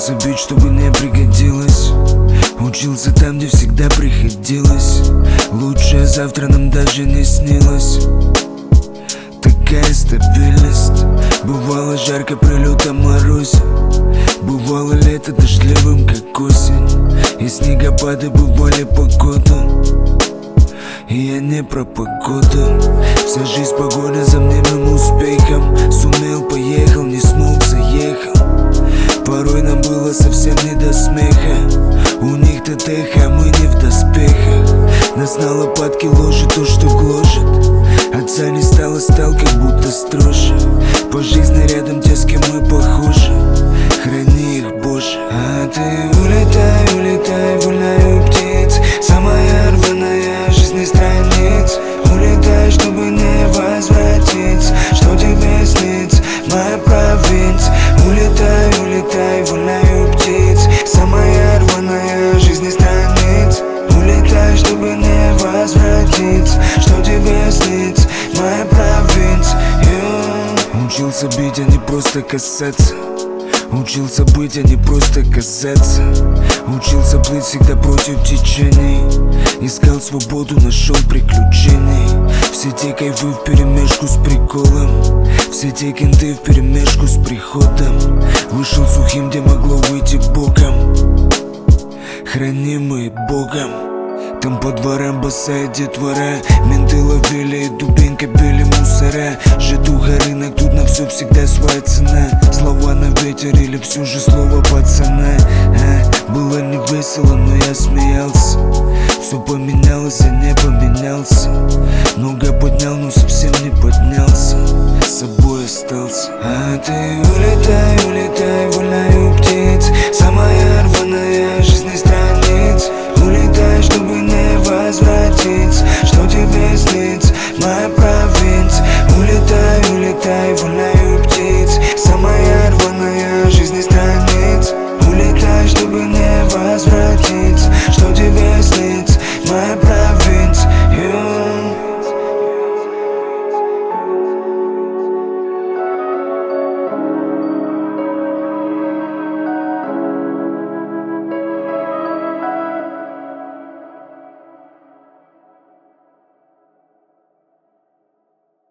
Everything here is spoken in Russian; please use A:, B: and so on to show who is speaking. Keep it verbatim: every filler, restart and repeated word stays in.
A: Учился бить, чтобы не пригодилось. Учился там, где всегда приходилось. Лучшее завтра нам даже не снилось. Такая стабильность. Бывало жарко при лютом морозе. Бывало лето дождливым, как осень. И снегопады бывали по году. И я не про погоду. Вся жизнь погоня за мнимым успехом. Сумел, поехал, не смог, заехал. Порой нам было совсем не до смеха. У них ТТХ, а мы не в доспехах. Нас на лопатки ложит то, что гложет. Отца не стало, стал как будто строже. По жизни рядом те, с кем мы похожи. Храни их, Боже. А ты улетай, улетай, вольною птиц. Самая рваная жизни страниц. Улетай, чтобы не возвратиться. Что тебе снится, моя провинция. Улетай, улетай, вольною птиц. Самая рваная жизни страниц. Улетай, чтобы не возвратиться. Что тебе снится, моя провинция. yeah. Учился бить, а не просто касаться. Учился быть, а не просто казаться. Учился плыть всегда против течений. Искал свободу, нашел приключений. Все те кайфы вперемешку с приколом. Все те кенты вперемешку с приходом. Вышел сухим, где могло выйти боком. Хранимый Богом. Там по дворам босая детвора. Менты ловили и дубинка били мусора. Житуха рынок, тут на все всегда своя цена. Слова на ветер или все же слово пацана. а, Было не весело, но я смеялся. Все поменялось, я не поменялся. Много поднял, но совсем не поднялся. С собой остался. А ты улетай, улетай, вольная